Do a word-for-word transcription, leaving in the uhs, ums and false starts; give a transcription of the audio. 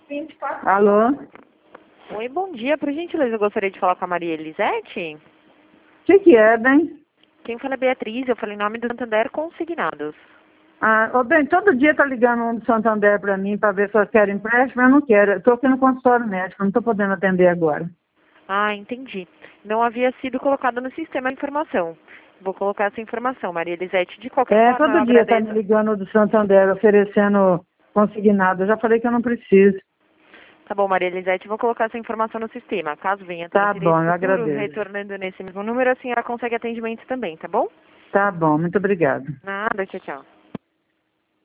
Alô? Oi, bom dia. Por gentileza, eu gostaria de falar com a Maria Elisete. O que, que é, bem? Quem fala é Beatriz, eu falei em nome do Santander Consignados. Ah, ô, bem, todo dia tá ligando um do Santander para mim para ver se eu quero empréstimo, eu não quero. Eu tô aqui no consultório médico, não tô podendo atender agora. Ah, entendi. Não havia sido colocada no sistema a informação. Vou colocar essa informação, Maria Elisete. De qualquer É, forma, eu todo dia tá me agradeço. ligando do Santander oferecendo consignado. Eu já falei que eu não preciso. Tá bom, Maria Elisete, vou colocar essa informação no sistema. Caso venha ter Tá bom, interesse eu futuro, agradeço. retornando nesse mesmo número, a senhora consegue atendimento também, tá bom? Tá bom, muito obrigada. Nada, tchau, tchau.